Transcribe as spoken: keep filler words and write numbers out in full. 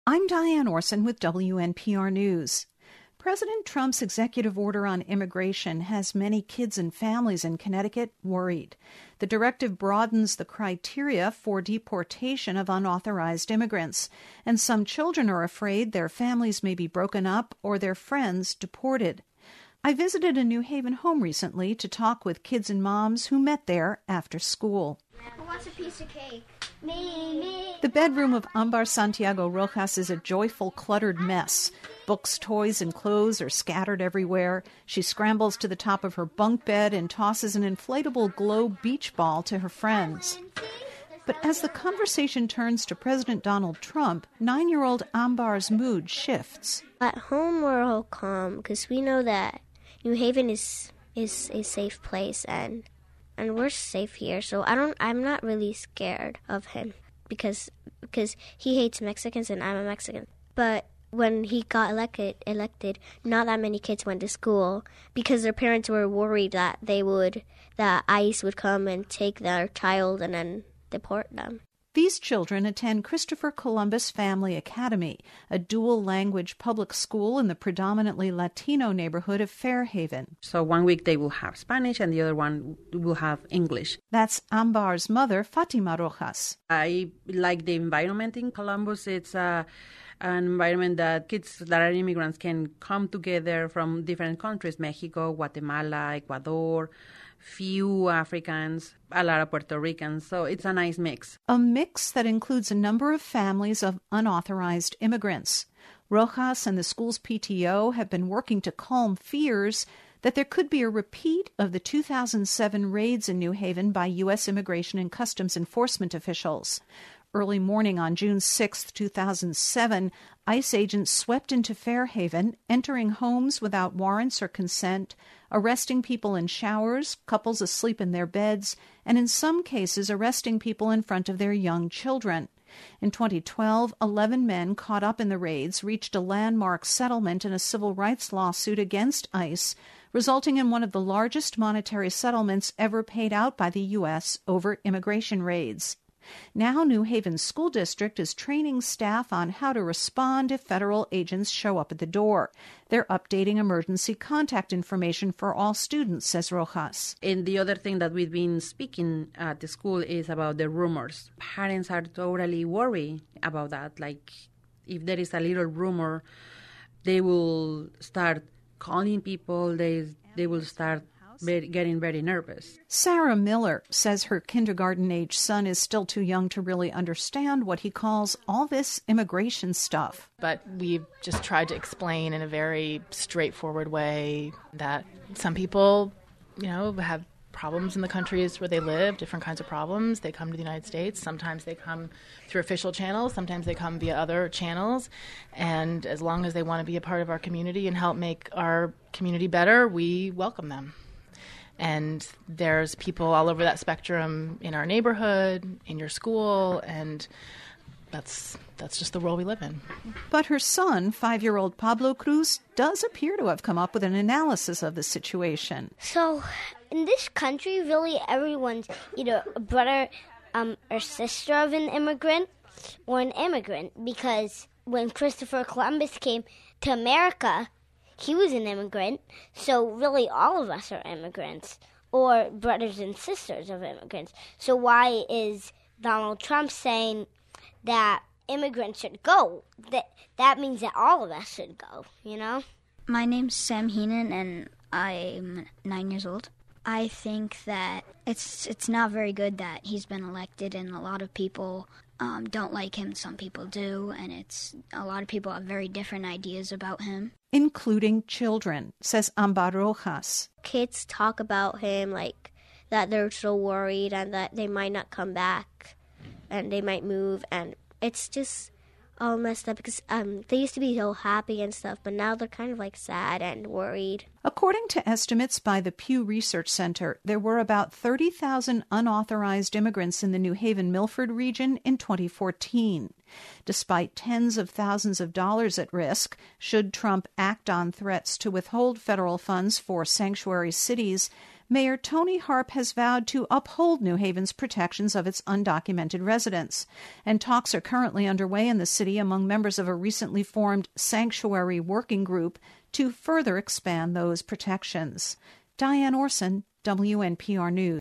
I'm Diane Orson with W N P R News. President Trump's executive order on immigration has many kids and families in Connecticut worried. The directive broadens the criteria for deportation of unauthorized immigrants, and some children are afraid their families may be broken up or their friends deported. I visited a New Haven home recently to talk with kids and moms who met there after school. Who wants a piece of cake? Me, me. The bedroom of Ambar Santiago Rojas is a joyful, cluttered mess. Books, toys, and clothes are scattered everywhere. She scrambles to the top of her bunk bed and tosses an inflatable globe beach ball to her friends. But as the conversation turns to President Donald Trump, nine-year-old Ambar's mood shifts. At home, we're all calm because we know that New Haven is is a safe place, and and we're safe here. So I don't. I'm not really scared of him because because he hates Mexicans and I'm a Mexican. But when he got elected, elected, not that many kids went to school because their parents were worried that they would that ICE would come and take their child and then deport them. These children attend Christopher Columbus Family Academy, a dual-language public school in the predominantly Latino neighborhood of Fairhaven. So one week they will have Spanish and the other one will have English. That's Ambar's mother, Fatima Rojas. I like the environment in Columbus. It's a an environment that kids that are immigrants can come together from different countries, Mexico, Guatemala, Ecuador, few Africans, a lot of Puerto Ricans. So it's a nice mix. A mix that includes a number of families of unauthorized immigrants. Rojas and the school's P T O have been working to calm fears that there could be a repeat of the two thousand seven raids in New Haven by U S Immigration and Customs Enforcement officials. Early morning on June sixth, two thousand seven, ICE agents swept into Fairhaven, entering homes without warrants or consent, arresting people in showers, couples asleep in their beds, and in some cases arresting people in front of their young children. In twenty twelve, eleven men caught up in the raids reached a landmark settlement in a civil rights lawsuit against ICE, resulting in one of the largest monetary settlements ever paid out by the U S over immigration raids. Now New Haven School District is training staff on how to respond if federal agents show up at the door. They're updating emergency contact information for all students, says Rojas. And the other thing that we've been speaking at the school is about the rumors. Parents are totally worried about that. Like, if there is a little rumor, they will start calling people, they, they will start Very, getting very nervous. Sarah Miller says her kindergarten-age son is still too young to really understand what he calls all this immigration stuff. But we've just tried to explain in a very straightforward way that some people, you know, have problems in the countries where they live, different kinds of problems. They come to the United States. Sometimes they come through official channels. Sometimes they come via other channels. And as long as they want to be a part of our community and help make our community better, we welcome them. And there's people all over that spectrum in our neighborhood, in your school, and that's that's just the world we live in. But her son, five-year-old Pablo Cruz, does appear to have come up with an analysis of the situation. So, in this country, really everyone's either a brother um, or sister of an immigrant or an immigrant, because when Christopher Columbus came to America, he was an immigrant, so really all of us are immigrants, or brothers and sisters of immigrants. So why is Donald Trump saying that immigrants should go? That that means that all of us should go, you know? My name's Sam Heenan, and I'm nine years old. I think that it's it's not very good that he's been elected, and a lot of people um, don't like him. Some people do, and it's a lot of people have very different ideas about him. Including children, says Ambar Rojas. Kids talk about him like that they're so worried and that they might not come back and they might move, and it's just all messed up because um, they used to be so happy and stuff, but now they're kind of like sad and worried. According to estimates by the Pew Research Center, there were about thirty thousand unauthorized immigrants in the New Haven-Milford region in twenty fourteen. Despite tens of thousands of dollars at risk, should Trump act on threats to withhold federal funds for sanctuary cities, Mayor Tony Harp has vowed to uphold New Haven's protections of its undocumented residents, and talks are currently underway in the city among members of a recently formed sanctuary working group to further expand those protections. Diane Orson, W N P R News.